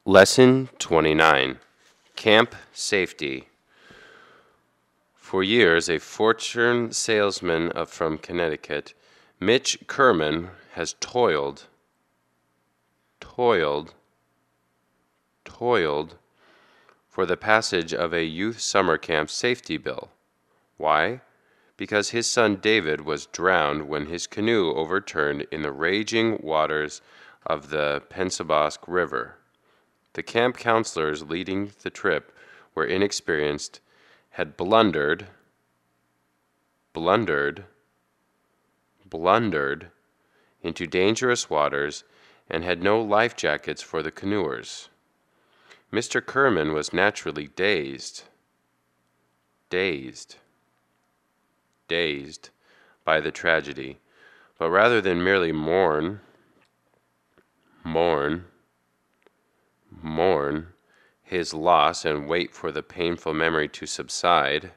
Lesson 29, Camp Safety. For years, a fortune salesman from Connecticut, Mitch Kerman, has toiled for the passage of a youth summer camp safety bill. Why? Because his son David was drowned when his canoe overturned in the raging waters of the Penobscot River. The camp counselors leading the trip were inexperienced, had blundered into dangerous waters, and had no life jackets for the canoers. Mr. Kerman was naturally dazed by the tragedy, but rather than merely mourn his loss and wait for the painful memory to subside,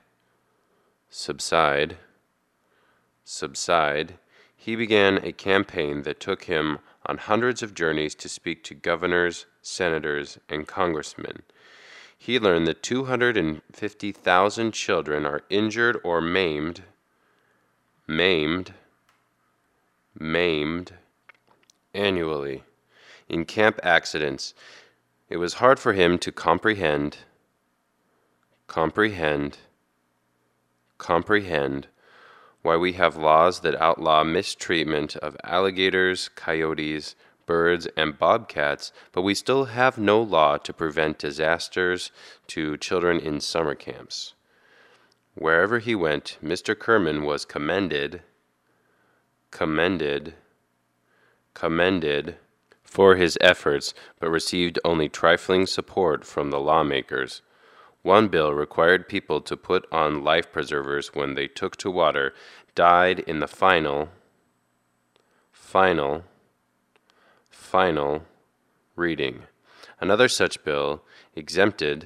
he began a campaign that took him on hundreds of journeys to speak to governors, senators, and congressmen. He learned that 250,000 children are injured or maimed annually in camp accidents. It was hard for him to comprehend why we have laws that outlaw mistreatment of alligators, coyotes, birds, and bobcats, but we still have no law to prevent disasters to children in summer camps. Wherever he went, Mr. Kerman was commended for his efforts, but received only trifling support from the lawmakers. One bill required people to put on life preservers when they took to water, died in the final reading. Another such bill exempted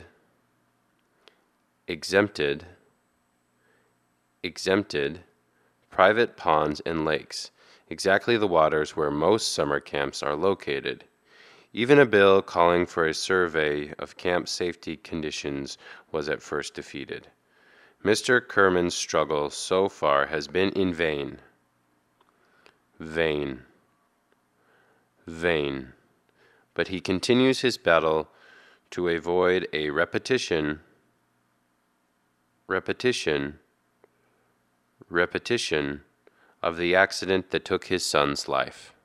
private ponds and lakes, exactly the waters where most summer camps are located. Even a bill calling for a survey of camp safety conditions was at first defeated. Mr. Kerman's struggle so far has been in vain. But he continues his battle to avoid a repetition of the accident that took his son's life.